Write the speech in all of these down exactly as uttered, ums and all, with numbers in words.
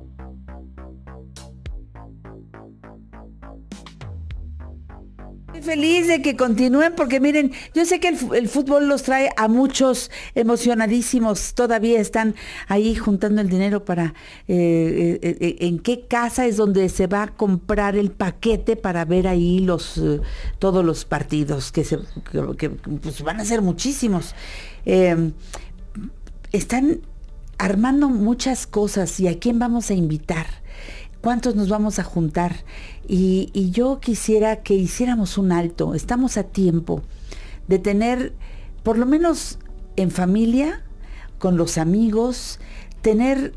Feliz de que continúen porque miren, yo sé que el, el fútbol los trae a muchos emocionadísimos, todavía están ahí juntando el dinero para eh, eh, eh, en qué casa es donde se va a comprar el paquete para ver ahí los eh, todos los partidos que se que, que pues van a ser muchísimos. Eh, están armando muchas cosas y a quién vamos a invitar. ¿Cuántos nos vamos a juntar? Y, y yo quisiera que hiciéramos un alto. Estamos a tiempo de tener, por lo menos en familia, con los amigos, tener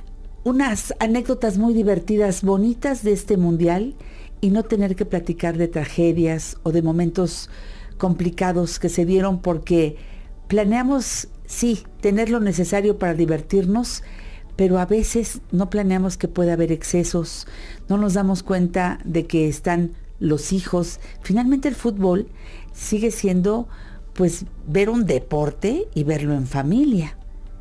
unas anécdotas muy divertidas, bonitas de este mundial y no tener que platicar de tragedias o de momentos complicados que se dieron porque planeamos, sí, tener lo necesario para divertirnos, pero a veces no planeamos que pueda haber excesos, no nos damos cuenta de que están los hijos. Finalmente el fútbol sigue siendo, pues, ver un deporte y verlo en familia.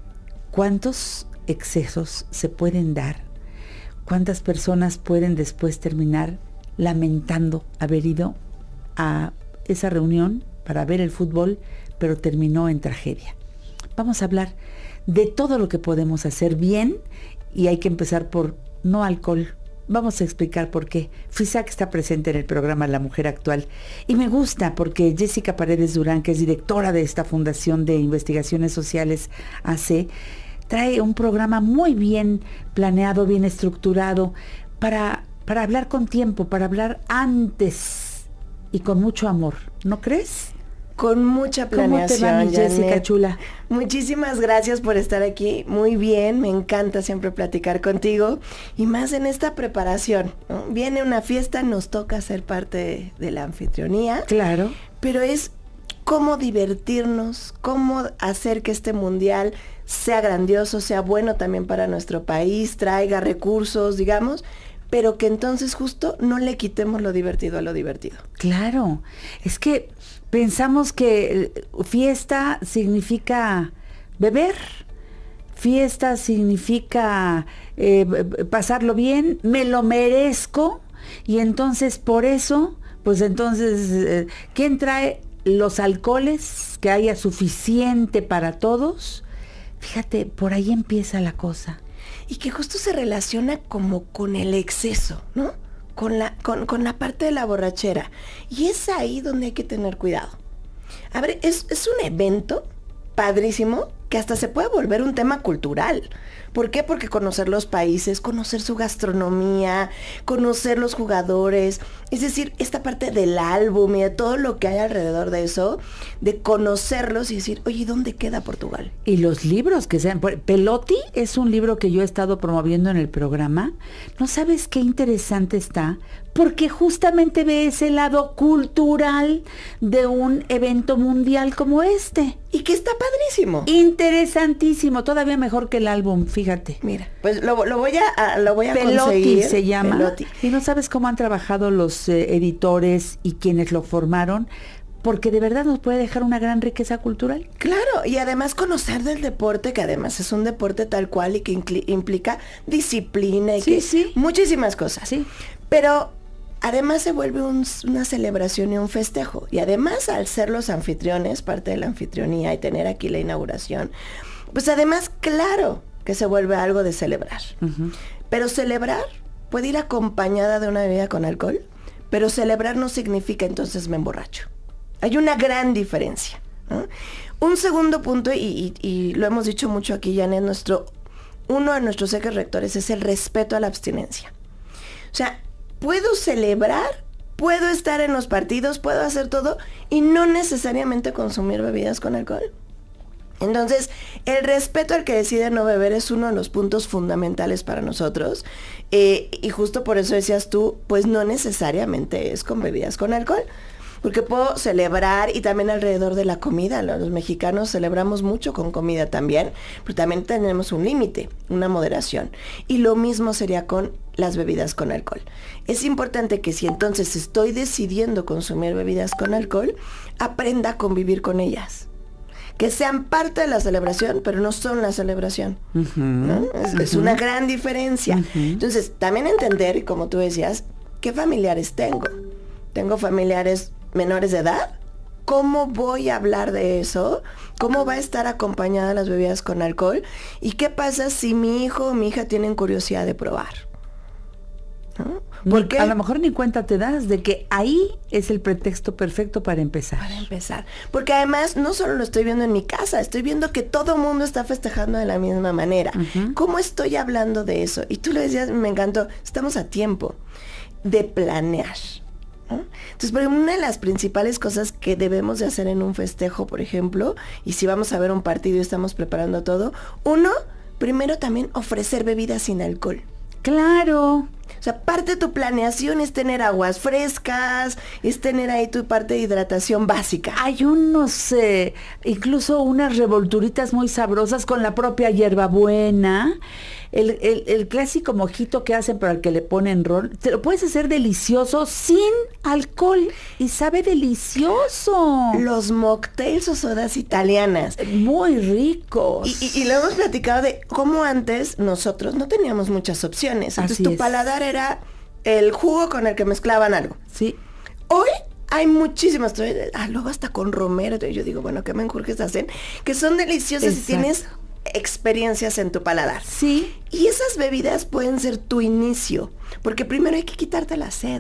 ¿Cuántos excesos se pueden dar? ¿Cuántas personas pueden después terminar lamentando haber ido a esa reunión para ver el fútbol, pero terminó en tragedia? Vamos a hablar de todo lo que podemos hacer bien y hay que empezar por no alcohol. Vamos a explicar por qué. FISAC está presente en el programa La Mujer Actual y me gusta porque Jessica Paredes Durán, que es directora de esta Fundación de Investigaciones Sociales A C, trae un programa muy bien planeado, bien estructurado para, para hablar con tiempo, para hablar antes y con mucho amor. ¿No crees? Con mucha planeación. ¿Cómo te va, mi Jessica chula? Muchísimas gracias por estar aquí. Muy bien, me encanta siempre platicar contigo. Y más en esta preparación, ¿no? Viene una fiesta, nos toca ser parte de, de la anfitrionía. Claro. Pero es cómo divertirnos, cómo hacer que este mundial sea grandioso, sea bueno también para nuestro país, traiga recursos, digamos, pero que entonces justo no le quitemos lo divertido a lo divertido. Claro, es que pensamos que fiesta significa beber, fiesta significa eh, pasarlo bien, me lo merezco, y entonces por eso, pues entonces, eh, ¿quién trae los alcoholes? Que haya suficiente para todos. Fíjate, por ahí empieza la cosa. Y que justo se relaciona como con el exceso, ¿no? Con la, con, con la parte de la borrachera. Y es ahí donde hay que tener cuidado. A ver, es, es un evento padrísimo que hasta se puede volver un tema cultural. ¿Por qué? Porque conocer los países, conocer su gastronomía, conocer los jugadores, es decir, esta parte del álbum y de todo lo que hay alrededor de eso, de conocerlos y decir, oye, ¿dónde queda Portugal? Y los libros que sean, Pelotti es un libro que yo he estado promoviendo en el programa. ¿No sabes qué interesante está? Porque justamente ve ese lado cultural de un evento mundial como este. Y que está padrísimo. Interesantísimo, todavía mejor que el álbum, fíjate. Mira, pues lo, lo voy a, lo voy a Pelotti conseguir. se llama. Pelotti. Y no sabes cómo han trabajado los eh, editores y quienes lo formaron, porque de verdad nos puede dejar una gran riqueza cultural. Claro, y además conocer del deporte, que además es un deporte tal cual y que incli- implica disciplina y sí, que sí. muchísimas cosas. Sí. Pero además se vuelve un, una celebración y un festejo. Y además, al ser los anfitriones, parte de la anfitrionía y tener aquí la inauguración, pues además, claro que se vuelve algo de celebrar. Uh-huh. Pero celebrar puede ir acompañada de una bebida con alcohol, pero celebrar no significa entonces me emborracho. Hay una gran diferencia, ¿no? Un segundo punto, y, y, y lo hemos dicho mucho aquí, Janet, nuestro, uno de nuestros ejes rectores es el respeto a la abstinencia. O sea, puedo celebrar, puedo estar en los partidos, puedo hacer todo y no necesariamente consumir bebidas con alcohol. Entonces, el respeto al que decide no beber es uno de los puntos fundamentales para nosotros. Eh, y justo por eso decías tú, pues no necesariamente es con bebidas con alcohol. Porque puedo celebrar y también alrededor de la comida. Los mexicanos celebramos mucho con comida también, pero también tenemos un límite, una moderación. Y lo mismo sería con las bebidas con alcohol. Es importante que si entonces estoy decidiendo consumir bebidas con alcohol, aprenda a convivir con ellas. que sean parte de la celebración, pero no son la celebración. Uh-huh. ¿No? Es, uh-huh. es una gran diferencia. Uh-huh. Entonces, también entender, y como tú decías, ¿qué familiares tengo? ¿Tengo familiares menores de edad? ¿Cómo voy a hablar de eso? ¿Cómo va a estar acompañada las bebidas con alcohol? ¿Y qué pasa si mi hijo o mi hija tienen curiosidad de probar? ¿No? Porque a lo mejor ni cuenta te das de que ahí es el pretexto perfecto para empezar. Para empezar. Porque además no solo lo estoy viendo en mi casa, estoy viendo que todo el mundo está festejando de la misma manera. Uh-huh. ¿Cómo estoy hablando de eso? Y tú lo decías, me encantó, estamos a tiempo de planear. ¿No? Entonces, pero una de las principales cosas que debemos de hacer en un festejo, por ejemplo, y si vamos a ver un partido y estamos preparando todo, uno, primero también ofrecer bebidas sin alcohol. Claro. O sea, parte de tu planeación es tener aguas frescas, es tener ahí tu parte de hidratación básica. Hay unos, eh, incluso unas revolturitas muy sabrosas con la propia hierbabuena. El, el, el clásico mojito que hacen para el que le ponen ron, te lo puedes hacer delicioso sin alcohol y sabe delicioso. Los mocktails o sodas italianas. Muy ricos. Y, y, y lo hemos platicado de cómo antes nosotros no teníamos muchas opciones. Entonces Así tu es. paladar era el jugo con el que mezclaban algo. Sí. Hoy hay muchísimas, ah, luego hasta con romero, yo digo, bueno, ¿qué menjurjes hacen? Que son deliciosas. Exacto. Y tienes experiencias en tu paladar. Sí. Y esas bebidas pueden ser tu inicio, porque primero hay que quitarte la sed.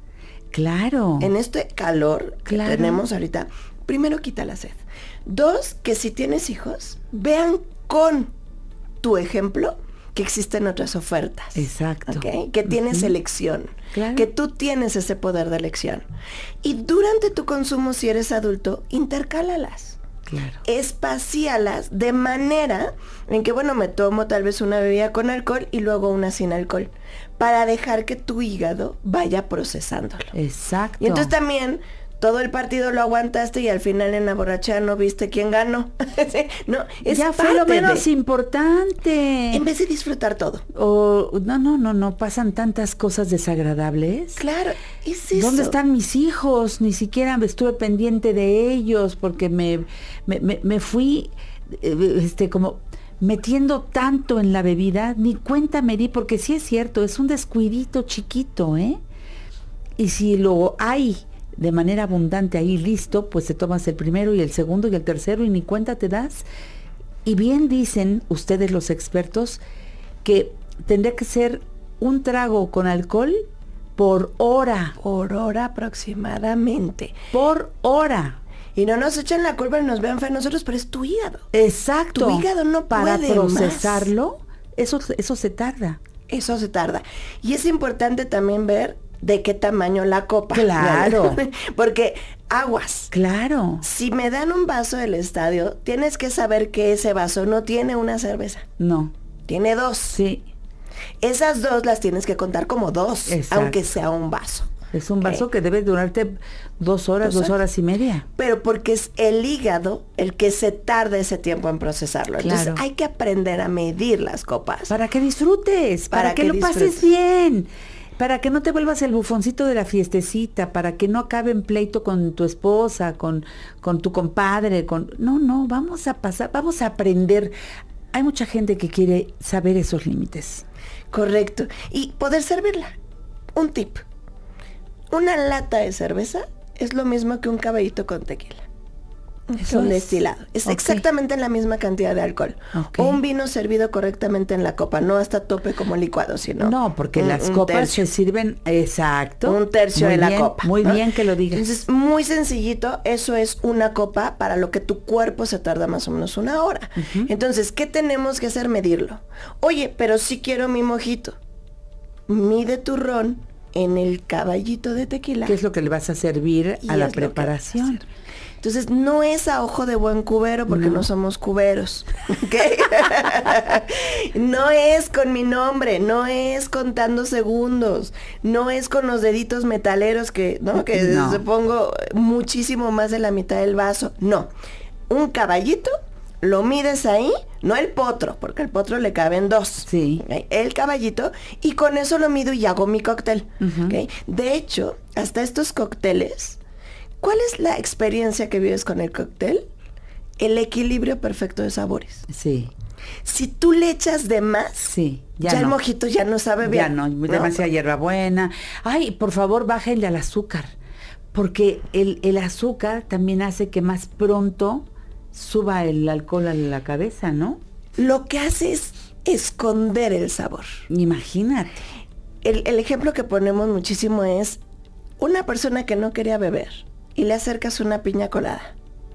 Claro. En este calor claro. que tenemos ahorita, primero quita la sed. Dos, que si tienes hijos, vean con tu ejemplo que existen otras ofertas. Exacto. ¿Okay? Que tienes uh-huh. elección. Claro. Que tú tienes ese poder de elección. Y durante tu consumo, si eres adulto, intercálalas. Claro. Espacíalas de manera en que, bueno, me tomo tal vez una bebida con alcohol y luego una sin alcohol, para dejar que tu hígado vaya procesándolo. Exacto. Y entonces también todo el partido lo aguantaste y al final en la borrachera no viste quién ganó. No, es ya fue lo menos de... importante. En vez de disfrutar todo. O no, no, no, no pasan tantas cosas desagradables. Claro, es eso. ¿Dónde están mis hijos? Ni siquiera estuve pendiente de ellos porque me, me, me, me fui este como metiendo tanto en la bebida, ni cuenta me di, porque sí es cierto, es un descuidito chiquito, ¿eh? Y si lo hay de manera abundante ahí listo, pues te tomas el primero y el segundo y el tercero y ni cuenta te das. Y bien dicen ustedes los expertos que tendría que ser un trago con alcohol por hora. Por hora aproximadamente. Por hora. Y no nos echan la culpa y nos vean fe a nosotros, pero es tu hígado. Exacto. Tu hígado no Para puede procesarlo, más. Eso, eso se tarda. Eso se tarda. Y es importante también ver de qué tamaño la copa. Claro. Porque aguas. Claro. Si me dan un vaso del estadio, tienes que saber que ese vaso no tiene una cerveza. No. Tiene dos. Sí. Esas dos las tienes que contar como dos, exacto, aunque sea un vaso. Es un vaso okay. que debe durarte dos horas, dos, dos horas y media. Pero porque es el hígado el que se tarda ese tiempo en procesarlo. Claro. Entonces hay que aprender a medir las copas. Para que disfrutes, para, para que, que lo disfrutes. pases bien. Para que no te vuelvas el bufoncito de la fiestecita, para que no acabe en pleito con tu esposa, con, con tu compadre, con... No, no, vamos a pasar, vamos a aprender. Hay mucha gente que quiere saber esos límites. Correcto. Y poder servirla. Un tip. Una lata de cerveza es lo mismo que un caballito con tequila. Es un destilado. Es okay. exactamente la misma cantidad de alcohol. Okay. O un vino servido correctamente en la copa, no hasta tope como licuado, sino... No, porque un, las un copas tercio. se sirven... Exacto. Un tercio muy de bien, la copa. Muy ¿no? bien que lo digas. Entonces, muy sencillito, eso es una copa para lo que tu cuerpo se tarda más o menos una hora. Uh-huh. Entonces, ¿qué tenemos que hacer? Medirlo. Oye, pero sí quiero mi mojito. Mide tu ron en el caballito de tequila. ¿Qué es lo que le vas a servir a la preparación? Entonces, no es a ojo de buen cubero, porque no, no somos cuberos. ¿Okay? No es con mi nombre, no es contando segundos, no es con los deditos metaleros que, ¿no? Que no. se pongo muchísimo más de la mitad del vaso. No. Un caballito, lo mides ahí, no el potro, porque el potro le caben dos. Sí. ¿Okay? El caballito, y con eso lo mido y hago mi cóctel. Uh-huh. ¿Okay? De hecho, hasta estos cócteles, ¿cuál es la experiencia que vives con el cóctel? el equilibrio perfecto de sabores. Sí. Si tú le echas de más, sí, ya, ya el no. mojito ya no sabe bien. Ya no, ¿no? demasiada hierbabuena. Ay, por favor, bájenle al azúcar, porque el, el azúcar también hace que más pronto suba el alcohol a la cabeza, ¿no? Lo que hace es esconder el sabor. Imagínate. El, el ejemplo que ponemos muchísimo es una persona que no quería beber y le acercas una piña colada.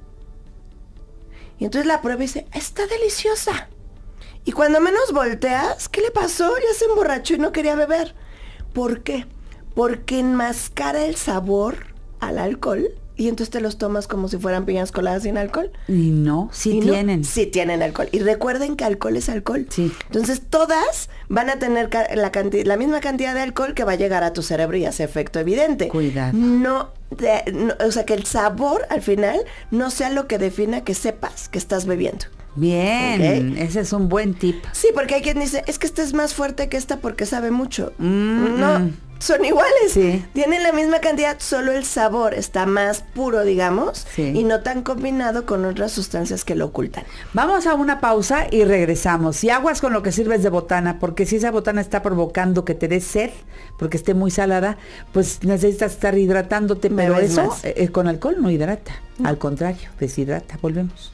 Y entonces la prueba y dice, está deliciosa. Y cuando menos volteas, ¿qué le pasó? Ya se emborrachó y no quería beber. ¿Por qué? Porque enmascara el sabor al alcohol y entonces te los tomas como si fueran piñas coladas sin alcohol. Y no, sí y tienen. No, sí tienen alcohol. Y recuerden que alcohol es alcohol. Sí. Entonces todas van a tener la, canti- la misma cantidad de alcohol que va a llegar a tu cerebro y hace efecto evidente. Cuidado. No, de, no, o sea, que el sabor al final no sea lo que defina que sepas que estás bebiendo. Bien, ¿okay? Ese es un buen tip. Sí, porque hay quien dice, es que esta es más fuerte que esta porque sabe mucho. Mm, no, mm. son iguales. Sí. Tienen la misma cantidad, solo el sabor está más puro, digamos, sí. y no tan combinado con otras sustancias que lo ocultan. Vamos a una pausa y regresamos. Y aguas con lo que sirves de botana, porque si esa botana está provocando que te dé sed, porque esté muy salada, pues necesitas estar hidratándote, Me pero ves eso más. eh, con alcohol no hidrata. No. Al contrario, deshidrata. Volvemos.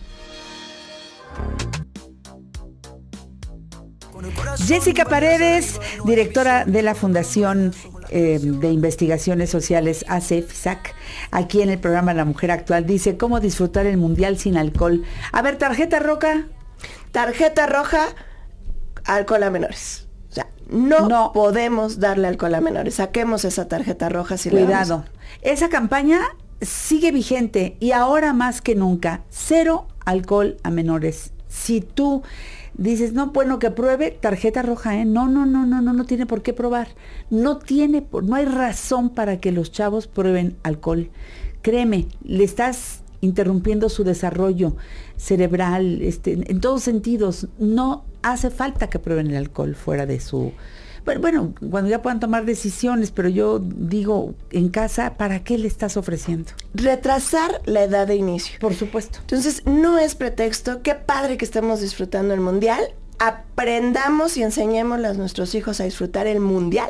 Jessica Paredes, directora de la Fundación eh, de Investigaciones Sociales A C E F S A C, aquí en el programa La Mujer Actual, dice cómo disfrutar el mundial sin alcohol. A ver, tarjeta roja. Tarjeta roja, alcohol a menores. O sea, no, no. podemos darle alcohol a menores. Saquemos esa tarjeta roja si Cuidado. le damos. Esa campaña sigue vigente y ahora más que nunca, cero alcohol a menores. Si tú dices, no, bueno, que pruebe, tarjeta roja, ¿eh? No, no, no, no, no, no tiene por qué probar. No tiene, no hay razón para que los chavos prueben alcohol. Créeme, le estás interrumpiendo su desarrollo cerebral, este, en todos sentidos. No hace falta que prueben el alcohol fuera de su... Bueno, bueno, cuando ya puedan tomar decisiones, pero yo digo, en casa, ¿para qué le estás ofreciendo? Retrasar la edad de inicio. Por supuesto. Entonces, no es pretexto. Qué padre que estemos disfrutando el mundial. Aprendamos y enseñémosle a nuestros hijos a disfrutar el mundial,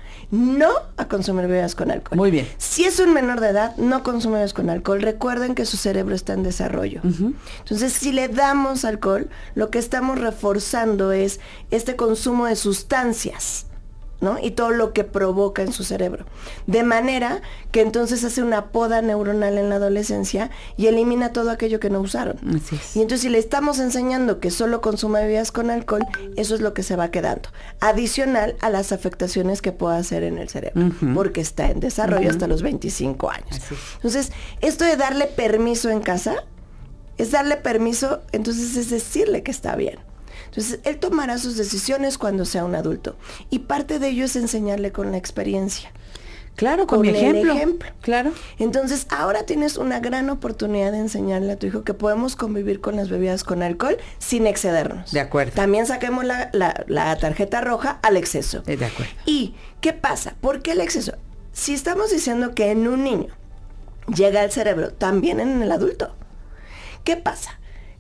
no a consumir bebidas con alcohol. Muy bien. Si es un menor de edad, no consume bebidas con alcohol. Recuerden que su cerebro está en desarrollo. Uh-huh. Entonces, si le damos alcohol, lo que estamos reforzando es este consumo de sustancias, ¿no? Y todo lo que provoca en su cerebro. De manera que entonces hace una poda neuronal en la adolescencia y elimina todo aquello que no usaron. Así es. Y entonces si le estamos enseñando que solo consume bebidas con alcohol, eso es lo que se va quedando. Adicional a las afectaciones que pueda hacer en el cerebro. Uh-huh. Porque está en desarrollo uh-huh. hasta los veinticinco años. Así es. Entonces, esto de darle permiso en casa, es darle permiso, entonces es decirle que está bien. Entonces, él tomará sus decisiones cuando sea un adulto. Y parte de ello es enseñarle con la experiencia. Claro, con, con mi ejemplo. ejemplo. Claro. Entonces, ahora tienes una gran oportunidad de enseñarle a tu hijo que podemos convivir con las bebidas con alcohol sin excedernos. De acuerdo. También saquemos la, la, la tarjeta roja al exceso. De acuerdo. ¿Y qué pasa? ¿Por qué el exceso? Si estamos diciendo que en un niño llega al cerebro, también en el adulto. ¿Qué pasa?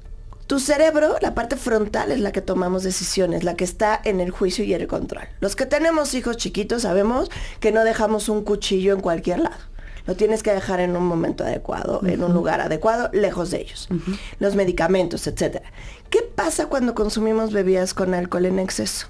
Tu cerebro, la parte frontal es la que tomamos decisiones, la que está en el juicio y el control. Los que tenemos hijos chiquitos sabemos que no dejamos un cuchillo en cualquier lado. Lo tienes que dejar en un momento adecuado, uh-huh. en un lugar adecuado, lejos de ellos. Uh-huh. Los medicamentos, etcétera. ¿Qué pasa cuando consumimos bebidas con alcohol en exceso?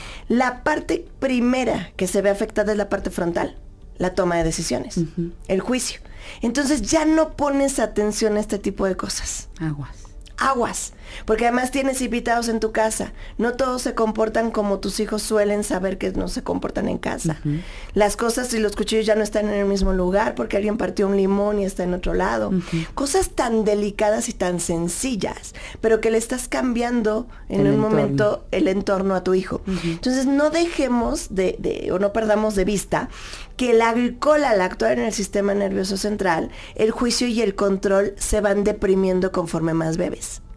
La parte primera que se ve afectada es la parte frontal, la toma de decisiones, uh-huh. el juicio. Entonces ya no pones atención a este tipo de cosas. Aguas. Aguas, porque además tienes invitados en tu casa. No todos se comportan como tus hijos suelen saber que no se comportan en casa. Uh-huh. Las cosas y los cuchillos ya no están en el mismo lugar porque alguien partió un limón y está en otro lado. Uh-huh. Cosas tan delicadas y tan sencillas, pero que le estás cambiando en el un entorno. momento el entorno a tu hijo. Uh-huh. Entonces no dejemos de, de, o no perdamos de vista que el alcohol, al actuar en el sistema nervioso central, el juicio y el control se van deprimiendo conforme más bebes.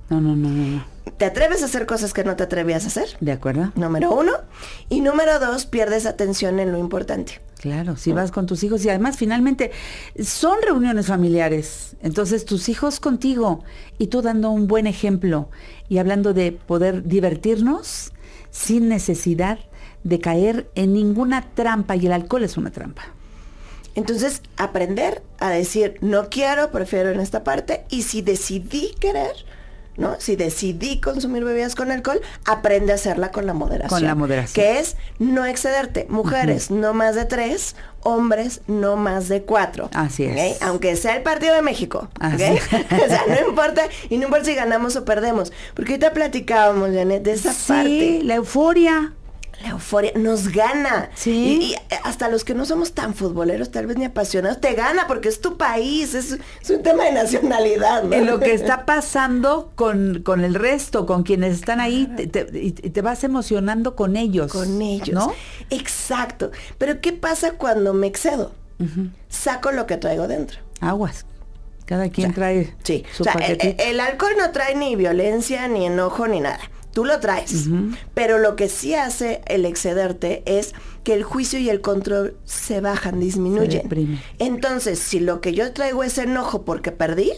No, no, no, no, no. Te atreves a hacer cosas que no te atrevías a hacer. De acuerdo. Número uno. Y número dos, pierdes atención en lo importante. Claro, si vas con tus hijos y además finalmente son reuniones familiares, entonces tus hijos contigo y tú dando un buen ejemplo y hablando de poder divertirnos sin necesidad de caer en ninguna trampa, y el alcohol es una trampa. Entonces, aprender a decir, no quiero, prefiero en esta parte, y si decidí querer, ¿no? Si decidí consumir bebidas con alcohol, aprende a hacerla con la moderación. Con la moderación. Que es no excederte. Mujeres, uh-huh. no más de tres. Hombres, no más de cuatro. Así es. ¿Okay? Aunque sea el partido de México. ¿Okay? O sea, no importa, y no importa si ganamos o perdemos. Porque ahorita platicábamos, Janet, de esa sí, parte. Sí, la euforia. La euforia nos gana. Sí. Y, y hasta los que no somos tan futboleros, tal vez ni apasionados, te gana porque es tu país, es, es un tema de nacionalidad, ¿no? En lo que está pasando con, con el resto, con quienes están ahí, te, te, y te vas emocionando con ellos. Con ellos, ¿no? Exacto. Pero ¿qué pasa cuando me excedo? Uh-huh. Saco lo que traigo dentro. Aguas. Cada quien o sea, trae sí. su o sea, paquetito. El, el alcohol no trae ni violencia, ni enojo, ni nada. Tú lo traes, uh-huh. pero lo que sí hace el excederte es que el juicio y el control se bajan, disminuyen. Se Entonces, si lo que yo traigo es enojo porque perdí,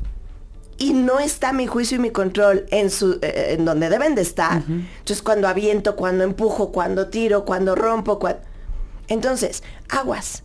y no está mi juicio y mi control en su eh, en donde deben de estar, uh-huh. entonces cuando aviento, cuando empujo, cuando tiro, cuando rompo, cuando... entonces, aguas.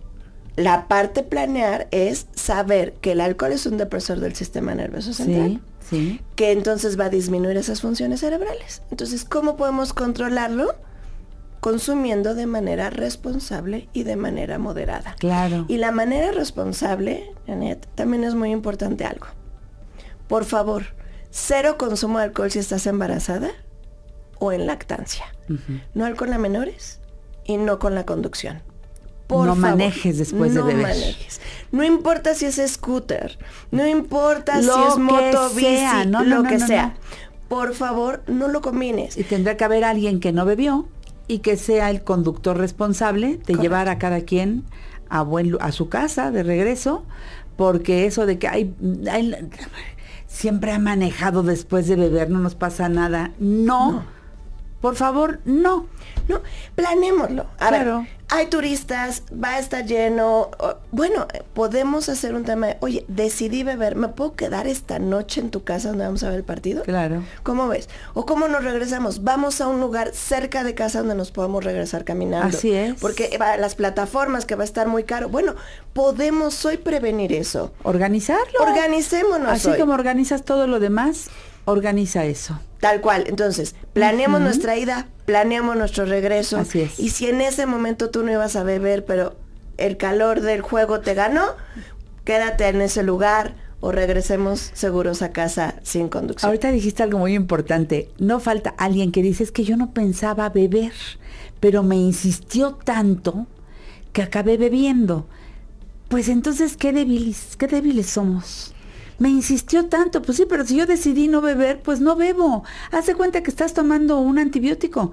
La parte planear es saber que el alcohol es un depresor del sistema nervioso central. Sí. Sí. Que entonces va a disminuir esas funciones cerebrales. Entonces, ¿cómo podemos controlarlo? Consumiendo de manera responsable y de manera moderada. Claro. Y la manera responsable, Janet, también es muy importante algo. Por favor, cero consumo de alcohol si estás embarazada o en lactancia. Uh-huh. No alcohol a menores y no con la conducción. Por no favor, manejes después no de beber. Manejes. No importa si es scooter, no importa lo si es moto, bici, no, lo no, no, que no, sea. No. Por favor, no lo combines. Y tendrá que haber alguien que no bebió y que sea el conductor responsable de Correcto. Llevar a cada quien a buen a su casa de regreso, porque eso de que hay, hay siempre ha manejado después de beber, no nos pasa nada. No. no. Por favor, no. No, planémoslo. A claro. ver, hay turistas, va a estar lleno. Bueno, podemos hacer un tema de, oye, decidí beber, ¿me puedo quedar esta noche en tu casa donde vamos a ver el partido? Claro. ¿Cómo ves? O cómo nos regresamos, vamos a un lugar cerca de casa donde nos podemos regresar caminando. Así es. Porque va, las plataformas que va a estar muy caro. Bueno, podemos hoy prevenir eso. Organizarlo. Organicémonos Así hoy. como organizas todo lo demás, organiza eso. Tal cual. Entonces, planeemos uh-huh. nuestra ida, planeamos nuestro regreso. Así es. Y si en ese momento tú no ibas a beber, pero el calor del juego te ganó, quédate en ese lugar o regresemos seguros a casa sin conducción. Ahorita dijiste algo muy importante. No falta alguien que dice, es que yo no pensaba beber, pero me insistió tanto que acabé bebiendo. Pues entonces, qué débiles, qué débiles somos. Me insistió tanto, pues sí, pero si yo decidí no beber, pues no bebo. Haz de cuenta que estás tomando un antibiótico.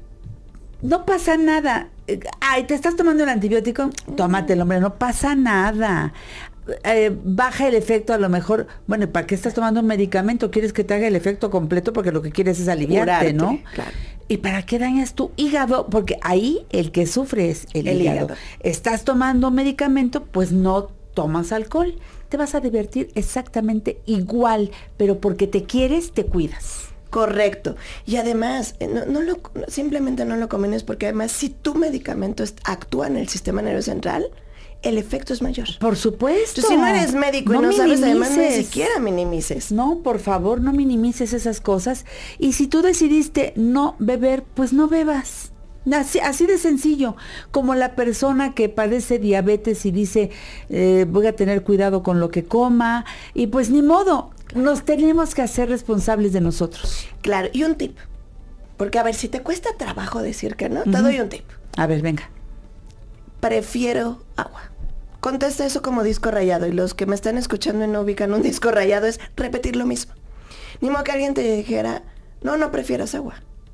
No pasa nada. Ay, ¿te estás tomando el antibiótico? Tómatelo, hombre, no pasa nada. Eh, baja el efecto a lo mejor. Bueno, ¿para qué estás tomando un medicamento? ¿Quieres que te haga el efecto completo? Porque lo que quieres es aliviarte, Curarte, ¿no? Claro. ¿Y para qué dañas tu hígado? Porque ahí el que sufre es el, el hígado. hígado. Estás tomando medicamento, pues no tomas alcohol. Te vas a divertir exactamente igual, pero porque te quieres, te cuidas. Correcto. Y además, no, no lo, simplemente no lo combines porque además si tu medicamento es, actúa en el sistema nervioso central, el efecto es mayor. Por supuesto. Entonces, si no eres médico no y no minimices. sabes, además ni siquiera minimices. No, por favor, no minimices esas cosas. Y si tú decidiste no beber, pues no bebas. Así, así de sencillo, como la persona que padece diabetes y dice, eh, voy a tener cuidado con lo que coma, y pues ni modo, nos tenemos que hacer responsables de nosotros. Claro, y un tip, porque a ver, si te cuesta trabajo decir que no, uh-huh. te doy un tip. A ver, venga. Prefiero agua. Contesta eso como disco rayado, y los que me están escuchando y no ubican un disco rayado es repetir lo mismo. Ni modo que alguien te dijera, no, no prefieras agua.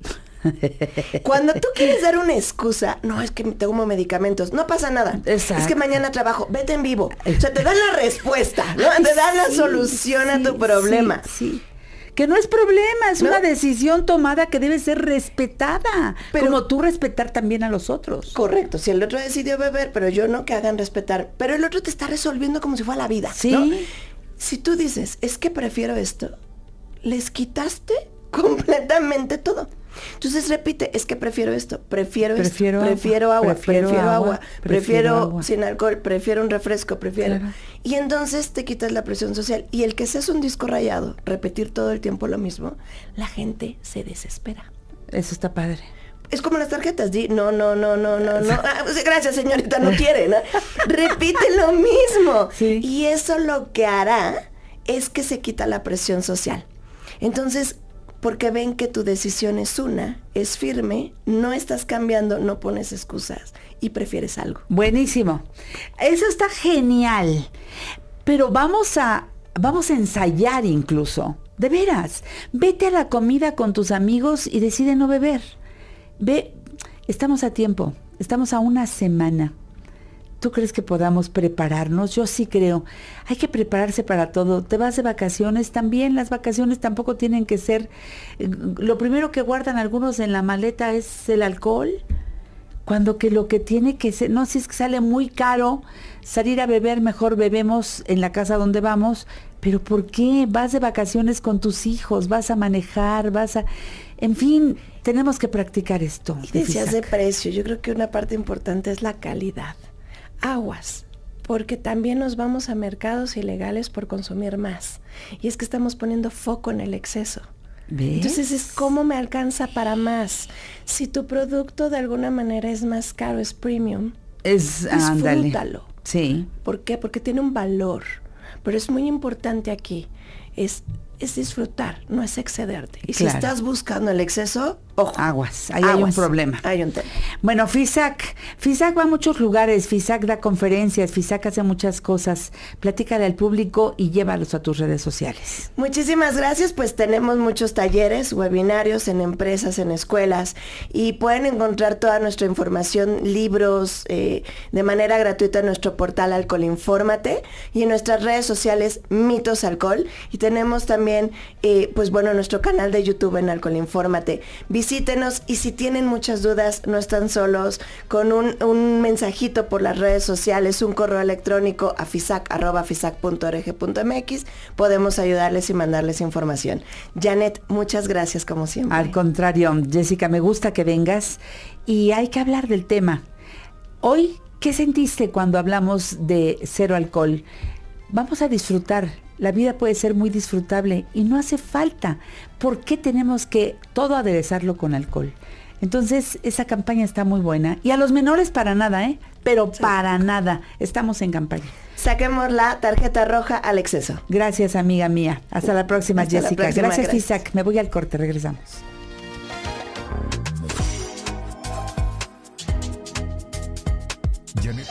Cuando tú quieres dar una excusa, no, es que tomo medicamentos, no pasa nada. Exacto. Es que mañana trabajo, vete en vivo. O sea, te dan la respuesta, ¿no? Te dan la sí, solución sí, a tu problema. Sí, sí. Que no es problema, es ¿No? una decisión tomada que debe ser respetada. Pero- como tú respetar también a los otros. Correcto, si el otro decidió beber, pero yo no, que hagan respetar. Pero el otro te está resolviendo como si fuera la vida, Sí. ¿no? Si tú dices, es que prefiero esto, les quitaste completamente todo. Entonces repite, es que prefiero esto, prefiero, Prefiero esto, agua, prefiero agua, prefiero prefiero, agua, agua, prefiero prefiero, agua. sin alcohol, prefiero un refresco, prefiero. Claro. Y entonces te quitas la presión social. Y el que seas un disco rayado, repetir todo el tiempo lo mismo, la gente se desespera. Eso está padre. Es como las tarjetas, di, no, no, no, no, no, no. Ah, pues, gracias, señorita, no quiere, ¿no? Repite lo mismo. Sí. Y eso lo que hará es que se quita la presión social. Entonces, porque ven que tu decisión es una, es firme, no estás cambiando, no pones excusas y prefieres algo. Buenísimo. Eso está genial. Pero vamos a, vamos a ensayar incluso. De veras. Vete a la comida con tus amigos y decide no beber. Ve, estamos a tiempo. Estamos a una semana. ¿Tú crees que podamos prepararnos? Yo sí creo. Hay que prepararse para todo. Te vas de vacaciones, también las vacaciones tampoco tienen que ser... eh, Lo primero que guardan algunos en la maleta es el alcohol, cuando que lo que tiene que ser... No, si es que sale muy caro salir a beber, mejor bebemos en la casa donde vamos. Pero ¿por qué? Vas de vacaciones con tus hijos, vas a manejar, vas a... En fin, tenemos que practicar esto. Y decías de Fisac. precio, yo creo que una parte importante es la calidad. Aguas, porque también nos vamos a mercados ilegales por consumir más. Y es que estamos poniendo foco en el exceso. ¿Ves? Entonces es cómo me alcanza para más. Si tu producto de alguna manera es más caro, es premium, Es, ándale. disfrútalo. Sí. ¿Por qué? Porque tiene un valor. Pero es muy importante aquí, es, es disfrutar, no es excederte. Y si Claro. estás buscando el exceso, ojo. Aguas, ahí hay un aguas. problema. Hay un tema. Bueno, Fisac, Fisac va a muchos lugares, Fisac da conferencias, Fisac hace muchas cosas. Platícale al público y llévalos a tus redes sociales. Muchísimas gracias, pues tenemos muchos talleres, webinarios en empresas, en escuelas, y pueden encontrar toda nuestra información, libros, eh, de manera gratuita en nuestro portal Alcoholinfórmate y en nuestras redes sociales Mitos Alcohol, y tenemos también, eh, pues bueno, nuestro canal de YouTube en Alcoholinfórmate. Visítenos y si tienen muchas dudas, no están solos, con un, un mensajito por las redes sociales, un correo electrónico a fisac arroba fisac punto org punto mx, podemos ayudarles y mandarles información. Janet, muchas gracias como siempre. Al contrario, Jessica, me gusta que vengas y hay que hablar del tema. Hoy, ¿qué sentiste cuando hablamos de cero alcohol? Vamos a disfrutar. La vida puede ser muy disfrutable y no hace falta. ¿Por qué tenemos que todo aderezarlo con alcohol? Entonces, esa campaña está muy buena. Y a los menores para nada, ¿eh? Pero sí. Para nada. Estamos en campaña. Saquemos la tarjeta roja al exceso. Gracias, amiga mía. Hasta la próxima, Hasta Jessica. La próxima, gracias, gracias, Fisac. Me voy al corte, regresamos. Janet